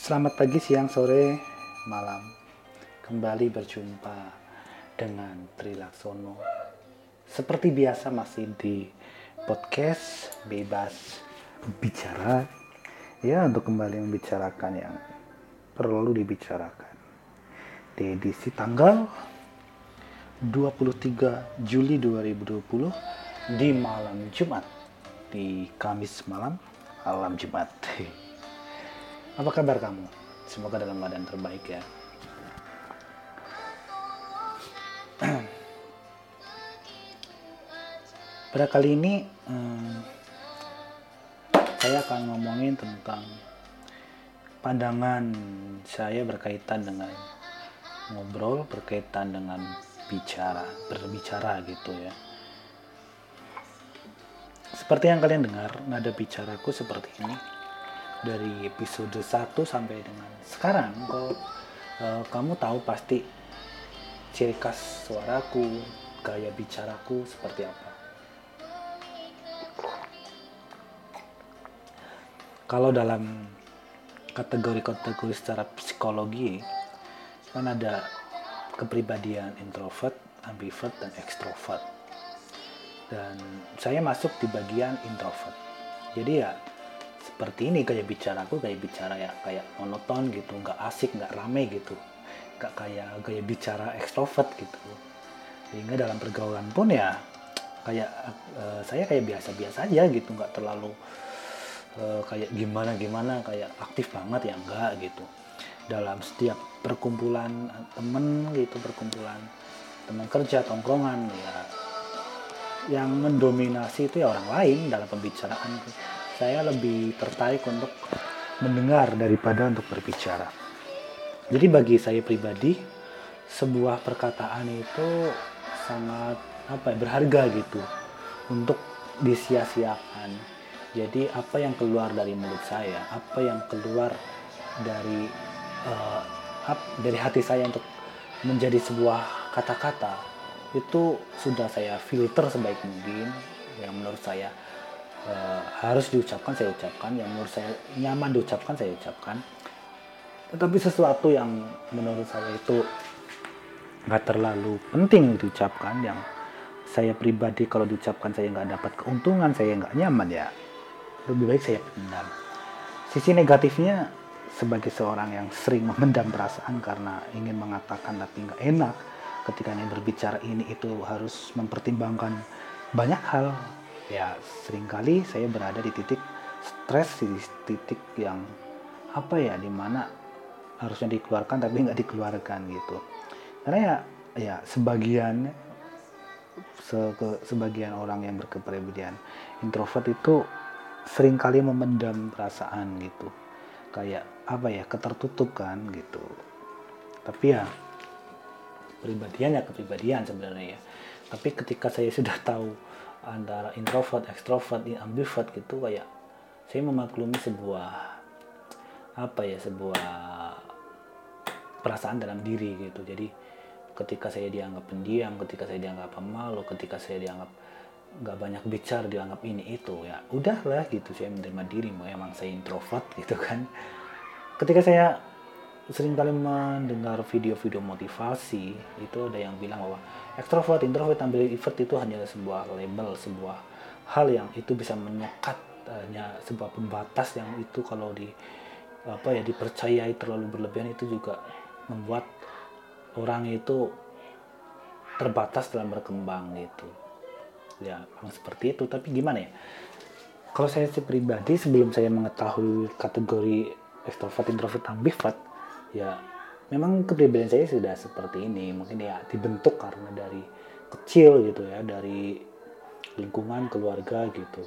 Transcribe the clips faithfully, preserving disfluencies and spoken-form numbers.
Selamat pagi, siang, sore, malam. Kembali berjumpa dengan Tri Laksono. Seperti biasa masih di podcast Bebas Bicara. Ya, untuk kembali membicarakan yang perlu dibicarakan. Di edisi tanggal dua puluh tiga Juli dua ribu dua puluh di malam Jumat. Di Kamis malam, malam Jumat. Apa kabar kamu? Semoga dalam keadaan terbaik ya. Pada kali ini hmm, saya akan ngomongin tentang pandangan saya berkaitan dengan ngobrol, berkaitan dengan bicara, berbicara gitu ya. Seperti yang kalian dengar, nada bicaraku seperti ini. Dari episode satu sampai dengan sekarang, kalau uh, kamu tahu pasti ciri khas suaraku, gaya bicaraku seperti apa. Kalau dalam kategori-kategori secara psikologi, kan ada kepribadian introvert, ambivert, dan ekstrovert. Dan saya masuk di bagian introvert. Jadi ya seperti ini gaya bicaraku, gaya bicara ya kayak monoton gitu, nggak asik, nggak rame gitu, nggak kayak gaya bicara ekstrovert gitu. Sehingga dalam pergaulan pun ya kayak uh, saya kayak biasa-biasa aja gitu, nggak terlalu uh, kayak gimana-gimana, kayak aktif banget ya enggak gitu. Dalam setiap perkumpulan temen gitu, perkumpulan teman kerja, tongkrongan ya, yang mendominasi itu ya orang lain dalam pembicaraan. Saya lebih tertarik untuk mendengar daripada untuk berbicara. Jadi bagi saya pribadi, sebuah perkataan itu sangat apa ya, berharga gitu untuk disia-siakan. Jadi apa yang keluar dari mulut saya, apa yang keluar dari uh, dari hati saya untuk menjadi sebuah kata-kata, itu sudah saya filter sebaik mungkin. Yang menurut saya Uh, harus diucapkan saya ucapkan, yang menurut saya nyaman diucapkan saya ucapkan. Tetapi sesuatu yang menurut saya itu nggak terlalu penting diucapkan, yang saya pribadi kalau diucapkan saya nggak dapat keuntungan, saya nggak nyaman, ya lebih baik saya pendam. Sisi negatifnya, sebagai seorang yang sering memendam perasaan karena ingin mengatakan tapi nggak enak, ketika ingin berbicara ini itu harus mempertimbangkan banyak hal. Ya seringkali saya berada di titik stres, di titik yang apa ya, dimana harusnya dikeluarkan tapi nggak dikeluarkan gitu. Karena ya ya sebagian se, ke, sebagian orang yang berkepribadian introvert itu seringkali memendam perasaan gitu, kayak apa ya, ketertutup kan gitu. Tapi ya kepribadian ya kepribadian sebenarnya ya. Tapi ketika saya sudah tahu antara introvert, ekstrovert, ambivert gitu, kayak saya memaklumi sebuah apa ya, sebuah perasaan dalam diri gitu. Jadi ketika saya dianggap pendiam, ketika saya dianggap pemalu, ketika saya dianggap nggak banyak bicara, dianggap ini itu, ya udahlah gitu, saya menerima diri, memang saya introvert gitu kan. Ketika saya seringkali mendengar video-video motivasi, itu ada yang bilang bahwa ekstrovert, introvert, ambivert itu hanya sebuah label, sebuah hal yang itu bisa menyekat, hanya sebuah pembatas yang itu kalau di apa ya, dipercayai terlalu berlebihan itu juga membuat orang itu terbatas dalam berkembang gitu. Ya memang seperti itu. Tapi gimana ya, kalau saya pribadi sebelum saya mengetahui kategori ekstrovert, introvert, ambivert, ya memang kepribadian saya sudah seperti ini. Mungkin ya dibentuk karena dari kecil gitu ya, dari lingkungan keluarga gitu.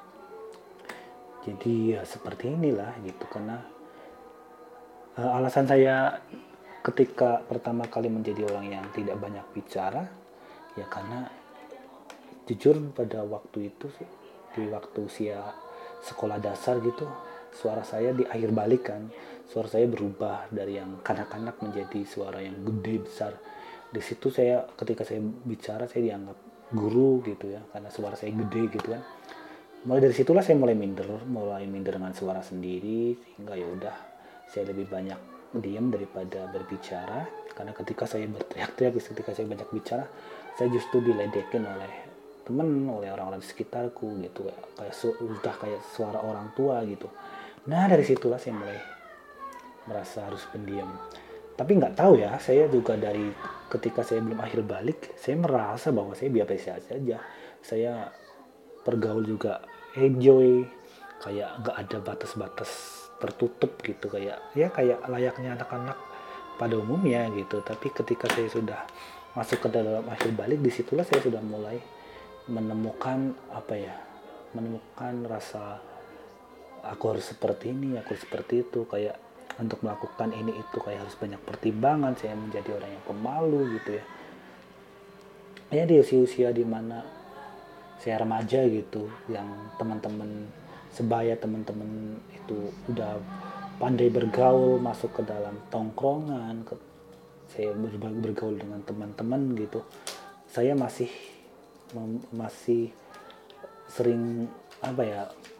Jadi ya seperti inilah gitu. Karena uh, alasan saya ketika pertama kali menjadi orang yang tidak banyak bicara, ya karena jujur pada waktu itu sih, di waktu usia sekolah dasar gitu, suara saya di akhir balik kan, suara saya berubah dari yang kanak-kanak menjadi suara yang gede besar. Di situ saya, ketika saya bicara saya dianggap guru gitu ya, karena suara saya gede gitu kan. Mulai dari situlah saya mulai minder, mulai minder dengan suara sendiri, sehingga ya udah Saya lebih banyak diam daripada berbicara, karena ketika saya berteriak-teriak, ketika saya banyak bicara, saya justru diledekin oleh teman, oleh orang-orang di sekitarku gitu, kayak sudah kayak suara orang tua gitu. Nah dari situlah saya mulai merasa harus pendiam. Tapi nggak tahu ya, saya juga dari ketika saya belum akhir balik, saya merasa bahwa saya biasa saja. Saya bergaul juga enjoy, kayak nggak ada batas-batas tertutup gitu, kayak ya kayak layaknya anak-anak pada umumnya gitu. Tapi ketika saya sudah masuk ke dalam akhir balik, disitulah saya sudah mulai menemukan apa ya, menemukan rasa aku harus seperti ini, aku harus seperti itu, kayak untuk melakukan ini itu kayak harus banyak pertimbangan. Saya menjadi orang yang pemalu gitu ya. Ya di usia-usia dimana saya remaja gitu, yang teman-teman sebaya, teman-teman itu udah pandai bergaul, masuk ke dalam tongkrongan, ke, saya bergaul dengan teman-teman gitu, saya masih masih sering apa ya,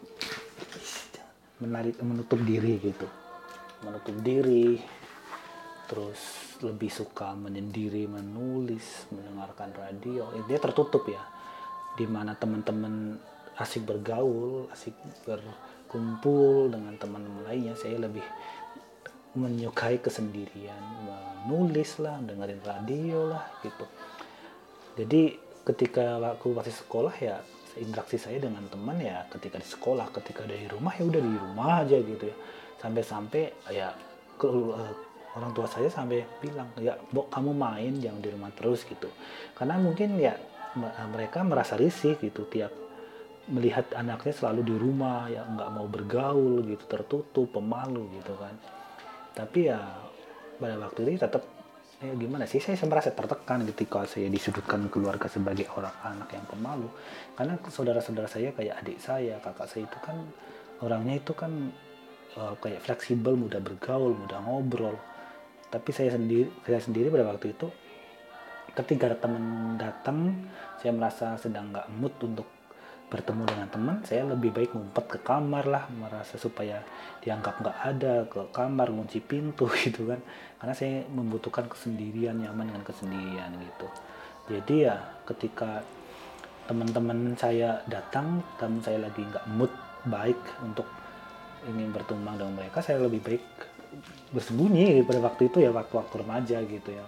menarik menutup diri gitu, menutup diri, terus lebih suka menyendiri, menulis, mendengarkan radio. Dia tertutup ya, dimana teman-teman asik bergaul, asik berkumpul dengan teman-teman lainnya, saya lebih menyukai kesendirian, menulis lah, dengerin radio lah gitu. Jadi ketika aku masih sekolah ya, interaksi saya dengan teman ya ketika di sekolah, ketika dari rumah ya udah di rumah aja gitu ya. Sampai-sampai ya ke, uh, orang tua saya sampai bilang, ya Bok, kamu main jangan di rumah terus gitu. Karena mungkin ya mereka merasa risih gitu tiap melihat anaknya selalu di rumah, ya nggak mau bergaul gitu, tertutup, pemalu gitu kan. Tapi ya pada waktu itu tetap ya gimana sih, saya merasa tertekan ketika saya disudutkan keluarga sebagai orang anak yang pemalu. Karena saudara-saudara saya kayak adik saya, kakak saya itu kan orangnya itu kan uh, kayak fleksibel, mudah bergaul, mudah ngobrol. Tapi saya sendiri saya sendiri pada waktu itu ketika teman datang, saya merasa sedang nggak mood untuk bertemu dengan teman, saya lebih baik ngumpet ke kamar lah, merasa supaya dianggap nggak ada, ke kamar kunci pintu gitu kan, karena saya membutuhkan kesendirian, nyaman dengan kesendirian gitu. Jadi ya ketika teman-teman saya datang, teman saya lagi nggak mood baik untuk ingin berteman dengan mereka, saya lebih baik bersembunyi pada waktu itu ya, waktu-waktu remaja gitu ya.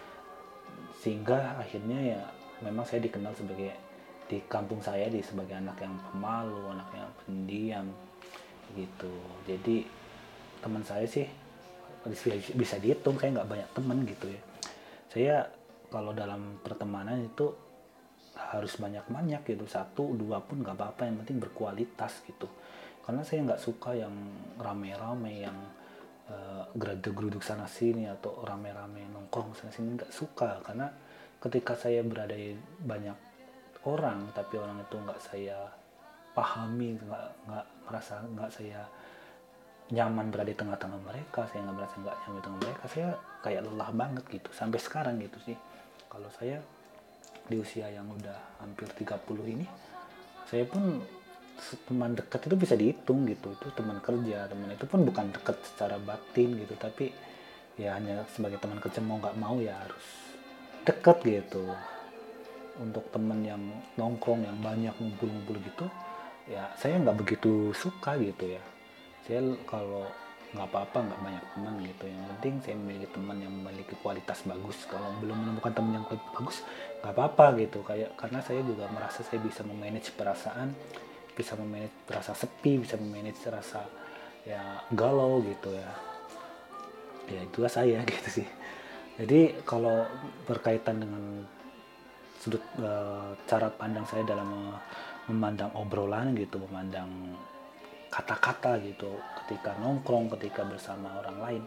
Sehingga akhirnya ya memang saya dikenal sebagai di kampung saya di sebagai anak yang pemalu, anak yang pendiam gitu. Jadi teman saya sih bisa dihitung, saya nggak banyak teman gitu ya. Saya kalau dalam pertemanan itu harus banyak-banyak gitu, satu dua pun nggak apa-apa, yang penting berkualitas gitu. Karena saya nggak suka yang rame-rame, yang uh, geruduk-geruduk sana sini atau rame-rame nongkrong sana sini, nggak suka. Karena ketika saya berada di banyak orang tapi orang itu nggak saya pahami, nggak nggak merasa nggak saya nyaman berada di tengah-tengah mereka, saya nggak merasa nggak nyaman dengan mereka, saya kayak lelah banget gitu sampai sekarang gitu sih. Kalau saya di usia yang udah hampir tiga puluh ini, saya pun teman dekat itu bisa dihitung gitu, itu teman kerja, teman itu pun bukan dekat secara batin gitu, tapi ya hanya sebagai teman kerja, mau nggak mau ya harus dekat gitu. Untuk temen yang nongkrong yang banyak ngumpul-ngumpul gitu ya saya nggak begitu suka gitu ya. Saya kalau nggak apa-apa nggak banyak teman gitu, yang penting saya memiliki teman yang memiliki kualitas bagus. Kalau belum menemukan teman yang kualitas bagus nggak apa-apa gitu, kayak karena saya juga merasa saya bisa memanage perasaan, bisa memanage rasa sepi, bisa memanage rasa ya galau gitu ya. Ya itulah saya gitu sih. Jadi kalau berkaitan dengan sudut uh, cara pandang saya dalam uh, memandang obrolan gitu, memandang kata-kata gitu ketika nongkrong, ketika bersama orang lain,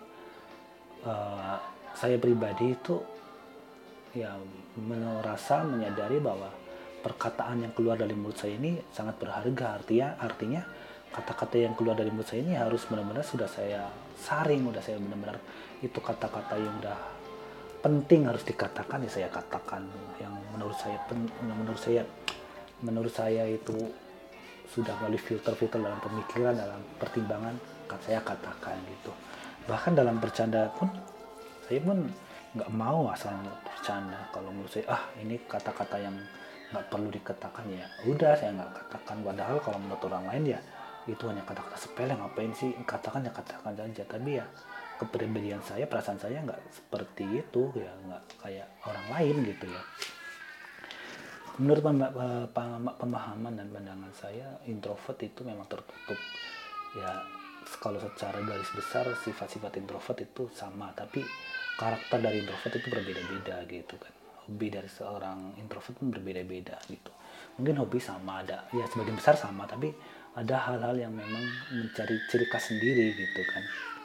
uh, saya pribadi itu ya merasa menyadari bahwa perkataan yang keluar dari mulut saya ini sangat berharga. Artinya artinya kata-kata yang keluar dari mulut saya ini harus benar-benar sudah saya saring, udah saya benar-benar itu kata-kata yang udah penting harus dikatakan ya saya katakan. Yang menurut saya yang menurut saya menurut saya itu sudah melalui filter-filter dalam pemikiran, dalam pertimbangan, kan saya katakan gitu. Bahkan dalam bercanda pun saya pun nggak mau asal bercanda. Kalau menurut saya ah ini kata-kata yang nggak perlu dikatakan, ya udah saya nggak katakan. Padahal kalau menurut orang lain ya itu hanya kata-kata sepele, ngapain sih katakan, ya katakan saja. Tapi ya kepribadian saya, perasaan saya nggak seperti itu ya, nggak kayak orang lain gitu ya. Menurut pemahaman dan pandangan saya, introvert itu memang tertutup ya. Kalau secara garis besar sifat-sifat introvert itu sama, tapi karakter dari introvert itu berbeda-beda gitu kan. Hobi dari seorang introvert pun berbeda-beda gitu. Mungkin hobi sama, ada ya sebagian besar sama, tapi ada hal-hal yang memang mencari ciri khas sendiri gitu kan.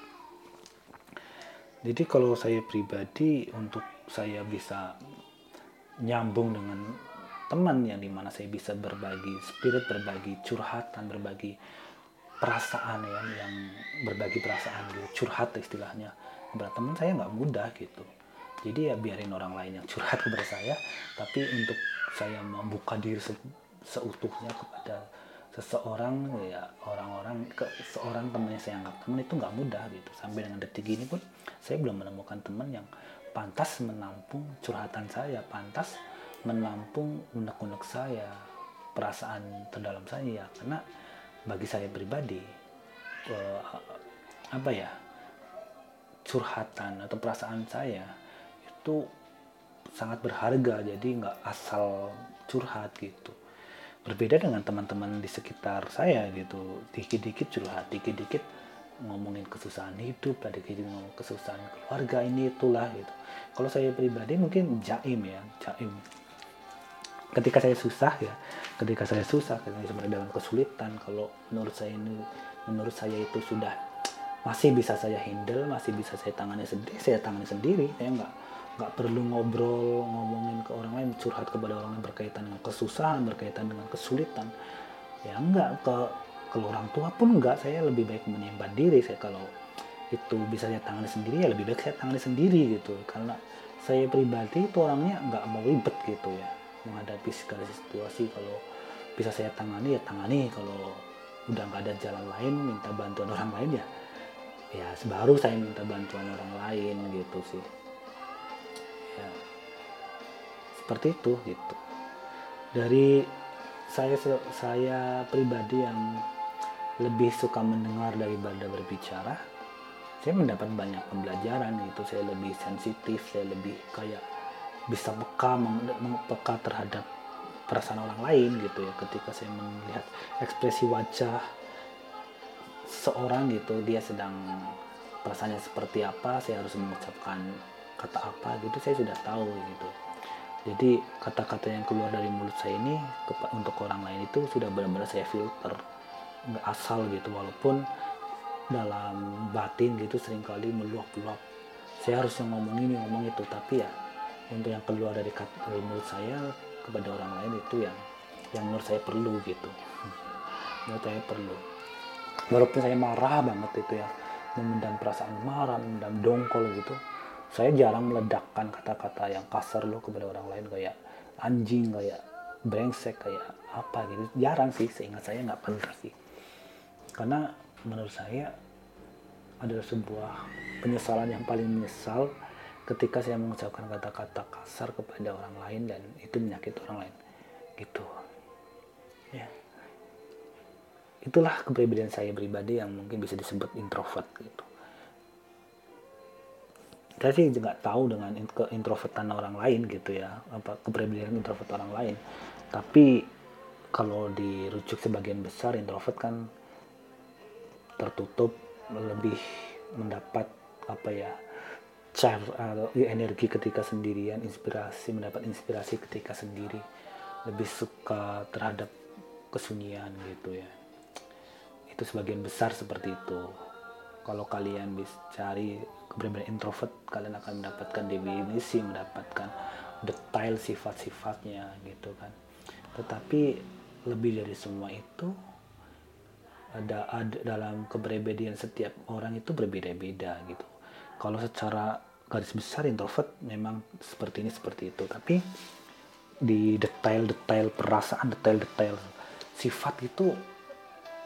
Jadi kalau saya pribadi, untuk saya bisa nyambung dengan teman yang dimana saya bisa berbagi spirit, berbagi curhatan, berbagi perasaan ya, yang berbagi perasaan gitu, curhat istilahnya kepada teman, saya nggak mudah gitu. Jadi ya biarin orang lain yang curhat kepada saya, tapi untuk saya membuka diri se- seutuhnya kepada seseorang ya, orang-orang ke seorang teman yang saya anggap teman, itu nggak mudah gitu. Sampai dengan detik ini pun saya belum menemukan teman yang pantas menampung curhatan saya, pantas menampung unek-unek saya, perasaan terdalam saya. Karena bagi saya pribadi, eh, apa ya, curhatan atau perasaan saya itu sangat berharga. Jadi nggak asal curhat gitu. Berbeda dengan teman-teman di sekitar saya gitu, dikit-dikit curhat, dikit-dikit ngomongin kesusahan hidup, dikit-dikit ngomong kesusahan keluarga, ini itulah gitu. Kalau saya pribadi mungkin jaim ya, jaim. Ketika saya susah ya, ketika saya susah, ketika saya berada dalam kesulitan, kalau menurut saya ini, menurut saya itu sudah masih bisa saya handle, masih bisa saya tangani sendiri, saya tangani sendiri. Saya nggak nggak perlu ngobrol, ngomongin ke orang lain, curhat kepada orang lain berkaitan dengan kesusahan, berkaitan dengan kesulitan. Ya enggak, ke ke orang tua pun enggak, saya lebih baik menyimpan diri. Saya kalau itu bisa saya tangani sendiri, ya lebih baik saya tangani sendiri gitu. Karena saya pribadi itu orangnya nggak mau ribet gitu ya, menghadapi segala situasi. Kalau bisa saya tangani ya tangani, kalau udah nggak ada jalan lain, minta bantuan orang lain ya ya baru saya minta bantuan orang lain gitu sih ya, seperti itu gitu. Dari saya saya pribadi yang lebih suka mendengar daripada berbicara, saya mendapat banyak pembelajaran gitu. Saya lebih sensitif, saya lebih kayak bisa peka, peka terhadap perasaan orang lain gitu ya. Ketika saya melihat ekspresi wajah seorang gitu, dia sedang perasaannya seperti apa, saya harus mengucapkan kata apa gitu, saya sudah tahu gitu. Jadi kata-kata yang keluar dari mulut saya ini untuk orang lain itu sudah benar-benar saya filter, nggak asal gitu. Walaupun dalam batin gitu seringkali meluap-luap, saya harus ngomong ini ngomong itu, tapi ya untuk yang keluar dari, kata, dari mulut saya kepada orang lain itu yang yang menurut saya perlu gitu. Menurut saya perlu. Walaupun saya marah banget itu ya, memendam perasaan marah, memendam dongkol gitu, saya jarang meledakkan kata-kata yang kasar loh kepada orang lain, kayak anjing, kayak brengsek, kayak apa gitu. Jarang sih, seingat saya nggak pernah sih. Karena menurut saya adalah sebuah penyesalan yang paling menyesal ketika saya mengucapkan kata-kata kasar kepada orang lain dan itu menyakiti orang lain gitu ya. Itulah kepribadian saya pribadi yang mungkin bisa disebut introvert gitu. Saya sih nggak tahu dengan keintrovertan orang lain gitu ya, apa kepribadian introvert orang lain. Tapi kalau dirujuk sebagian besar, introvert kan tertutup, lebih mendapat apa ya, charge atau energi ketika sendirian, inspirasi, mendapat inspirasi ketika sendiri, lebih suka terhadap kesunyian gitu ya. Itu sebagian besar seperti itu. Kalau kalian bisa cari kepribadian introvert, kalian akan mendapatkan definisi, mendapatkan detail sifat-sifatnya gitu kan. Tetapi lebih dari semua itu, ada, ada dalam kepribadian setiap orang itu berbeda-beda gitu. Kalau secara garis besar introvert memang seperti ini seperti itu, tapi di detail-detail perasaan, detail-detail sifat itu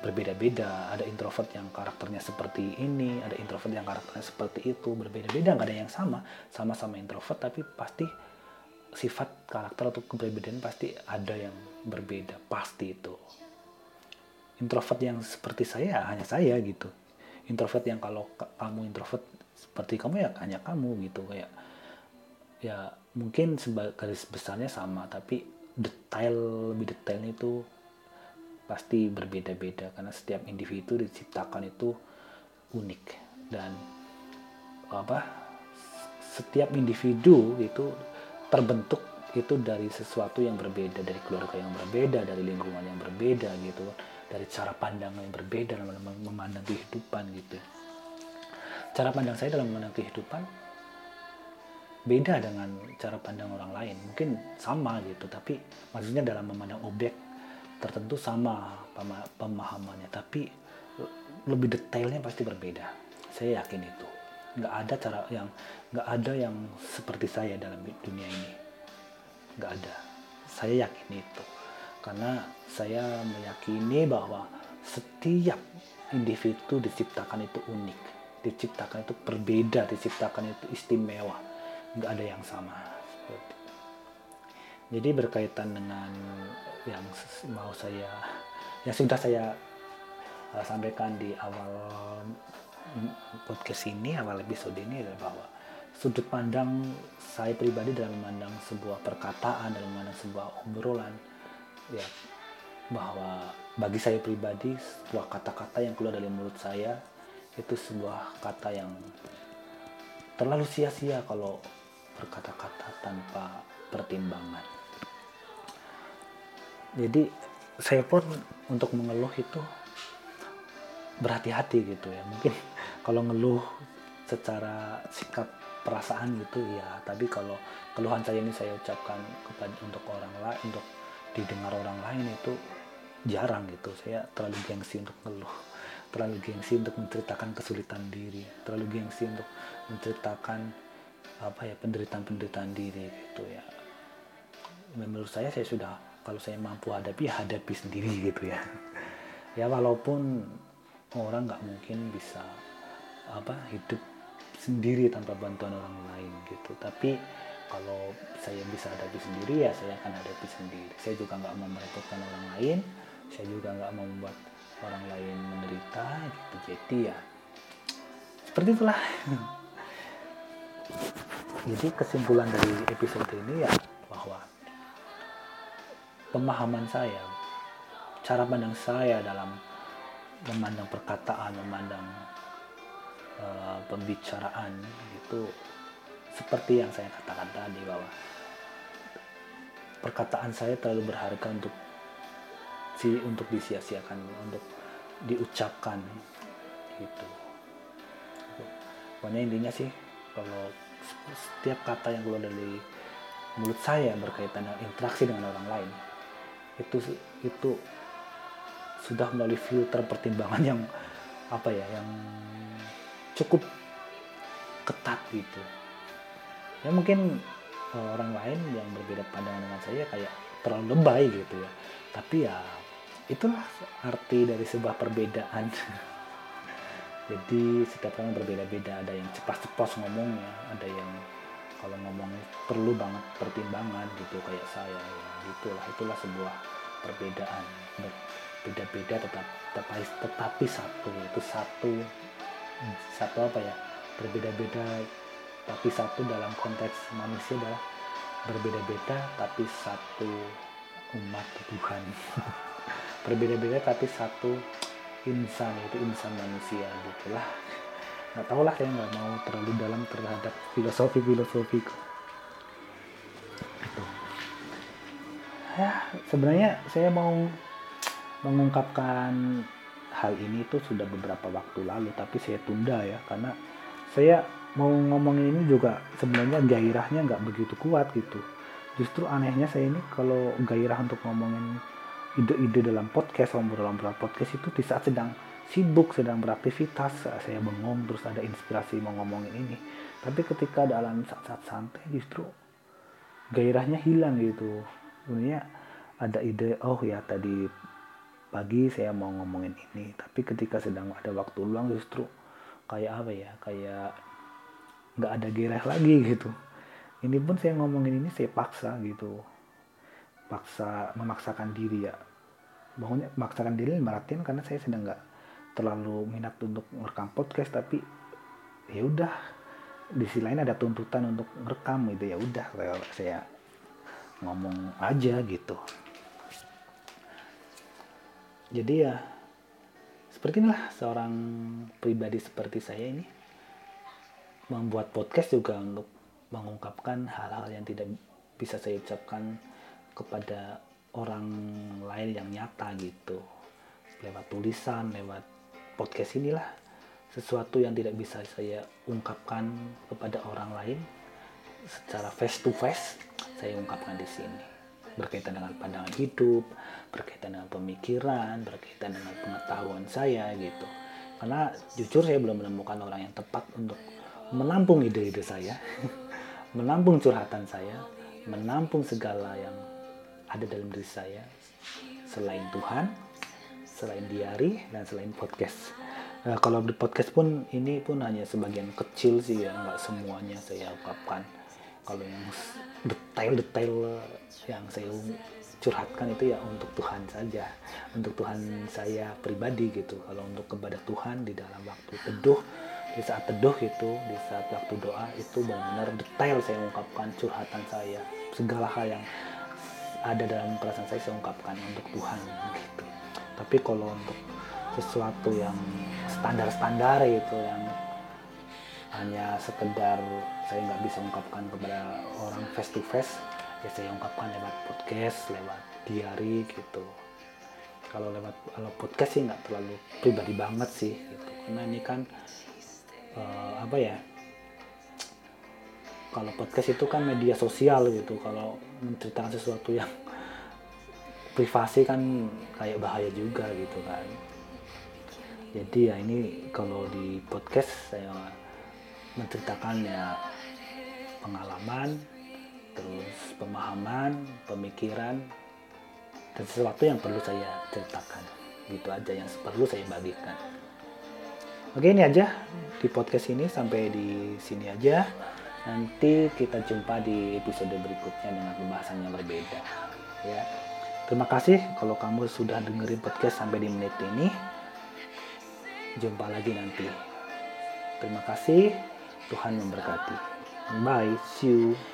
berbeda-beda. Ada introvert yang karakternya seperti ini, ada introvert yang karakternya seperti itu, berbeda-beda, nggak ada yang sama. Sama-sama introvert tapi pasti sifat karakter atau kepribadian pasti ada yang berbeda, pasti itu. Introvert yang seperti saya hanya saya gitu. Introvert yang kalau kamu introvert seperti kamu ya hanya kamu gitu, kayak ya mungkin garis besarnya sama tapi detail lebih detailnya itu pasti berbeda-beda karena setiap individu diciptakan itu unik dan apa setiap individu itu terbentuk itu dari sesuatu yang berbeda, dari keluarga yang berbeda, dari lingkungan yang berbeda gitu, dari cara pandang yang berbeda dalam memandang kehidupan gitu. Cara pandang saya dalam memandang kehidupan beda dengan cara pandang orang lain, mungkin sama gitu, tapi maksudnya dalam memandang objek tertentu sama pemahamannya, tapi lebih detailnya pasti berbeda. Saya yakin itu. Nggak ada cara yang nggak ada yang seperti saya dalam dunia ini. Nggak ada. Saya yakin itu. Karena saya meyakini bahwa setiap individu diciptakan itu unik, diciptakan itu berbeda, diciptakan itu istimewa. Nggak ada yang sama. Jadi berkaitan dengan yang mau saya, yang sudah saya uh, sampaikan di awal podcast ini, awal episode ini adalah bahwa sudut pandang saya pribadi dalam memandang sebuah perkataan, dalam memandang sebuah obrolan, ya bahwa bagi saya pribadi sebuah kata-kata yang keluar dari mulut saya itu sebuah kata yang terlalu sia-sia kalau berkata-kata tanpa pertimbangan. Jadi saya pun untuk mengeluh itu berhati-hati gitu ya. Mungkin kalau ngeluh secara sikap perasaan gitu ya, tapi kalau keluhan saya ini saya ucapkan kepada untuk orang lain, untuk didengar orang lain itu jarang gitu. Saya terlalu gengsi untuk ngeluh, terlalu gengsi untuk menceritakan kesulitan diri, terlalu gengsi untuk menceritakan apa ya penderitaan-penderitaan diri gitu ya. Menurut saya saya sudah, kalau saya mampu hadapi, hadapi sendiri gitu ya. Ya walaupun orang nggak mungkin bisa apa hidup sendiri tanpa bantuan orang lain gitu. Tapi kalau saya bisa hadapi sendiri ya saya akan hadapi sendiri. Saya juga nggak mau merepotkan orang lain. Saya juga nggak mau membuat orang lain menderita gitu. Jadi ya seperti itulah. Jadi kesimpulan dari episode ini ya bahwa pemahaman saya, cara pandang saya dalam memandang perkataan, memandang uh, pembicaraan itu seperti yang saya katakan tadi bahwa perkataan saya terlalu berharga untuk si untuk disia-siakan, untuk diucapkan gitu. Pokoknya intinya sih kalau setiap kata yang keluar dari mulut saya berkaitan dengan interaksi dengan orang lain itu itu sudah melalui filter pertimbangan yang apa ya yang cukup ketat gitu ya. Mungkin orang lain yang berbeda pandangan dengan saya kayak terlalu lebay gitu ya, tapi ya itulah arti dari sebuah perbedaan. Jadi setiap orang berbeda-beda, ada yang cepat-cepat ngomongnya, ada yang kalau ngomong perlu banget pertimbangan gitu kayak saya ya. Itulah itulah sebuah perbedaan, beda-beda tetap tetapi, tetapi satu itu satu satu apa ya berbeda-beda tapi satu dalam konteks manusia adalah berbeda-beda tapi satu umat Tuhan. Berbeda-beda tapi satu insan, itu insan manusia gitulah. Nggak tahu lah, saya nggak mau terlalu dalam terhadap filosofi-filosofi itu. Ya sebenarnya saya mau mengungkapkan hal ini itu sudah beberapa waktu lalu, tapi saya tunda ya karena saya mau ngomongin ini juga sebenarnya gairahnya nggak begitu kuat gitu. Justru anehnya saya ini kalau gairah untuk ngomongin ide-ide dalam podcast, obrolan-obrolan podcast itu di saat sedang sibuk, sedang beraktivitas, saya bengong terus ada inspirasi mau ngomongin ini. Tapi ketika dalam saat-saat santai justru gairahnya hilang gitu. Sebenarnya ada ide, oh ya tadi pagi saya mau ngomongin ini, tapi ketika sedang ada waktu luang justru kayak apa ya, kayak nggak ada gairah lagi gitu. Ini pun saya ngomongin ini saya paksa gitu, paksa memaksakan diri ya. Pokoknya memaksakan diri merhatiin karena saya sedang nggak terlalu minat untuk merekam podcast, tapi ya udah di sisi lain ada tuntutan untuk merekam gitu, ya udah saya ngomong aja gitu. Jadi ya seperti inilah seorang pribadi seperti saya ini membuat podcast juga untuk mengungkapkan hal-hal yang tidak bisa saya ucapkan kepada orang lain yang nyata gitu, lewat tulisan, lewat podcast inilah sesuatu yang tidak bisa saya ungkapkan kepada orang lain secara face to face, saya ungkapkan di sini, berkaitan dengan pandangan hidup, berkaitan dengan pemikiran, berkaitan dengan pengetahuan saya gitu. Karena jujur saya belum menemukan orang yang tepat untuk menampung ide-ide saya, menampung curhatan saya, menampung segala yang ada dalam diri saya, selain Tuhan, selain diary, dan selain podcast. Nah, kalau di podcast pun ini pun hanya sebagian kecil sih ya, nggak semuanya saya ungkapkan. Kalau yang detail-detail yang saya curhatkan itu ya untuk Tuhan saja, untuk Tuhan saya pribadi gitu. Kalau untuk kepada Tuhan di dalam waktu teduh, di saat teduh itu, di saat waktu doa itu benar-benar detail saya ungkapkan curhatan saya, segala hal yang ada dalam perasaan saya saya ungkapkan untuk Tuhan gitu. Tapi kalau untuk sesuatu yang standar-standar itu, yang hanya sekedar saya nggak bisa ungkapkan kepada orang face to face, ya saya ungkapkan lewat podcast, lewat diary gitu. Kalau lewat kalau podcast sih nggak terlalu pribadi banget sih gitu, karena ini kan uh, apa ya, kalau podcast itu kan media sosial gitu, kalau menceritakan sesuatu yang privasi kan kayak bahaya juga gitu kan. Jadi ya ini kalau di podcast saya menceritakan ya pengalaman, terus pemahaman, pemikiran, dan sesuatu yang perlu saya ceritakan. Gitu aja yang perlu saya bagikan. Oke, ini aja di podcast ini, sampai di sini aja. Nanti kita jumpa di episode berikutnya dengan pembahasan yang berbeda. Ya. Terima kasih kalau kamu sudah dengerin podcast sampai di menit ini. Jumpa lagi nanti. Terima kasih. Tuhan memberkati. Bye. See you.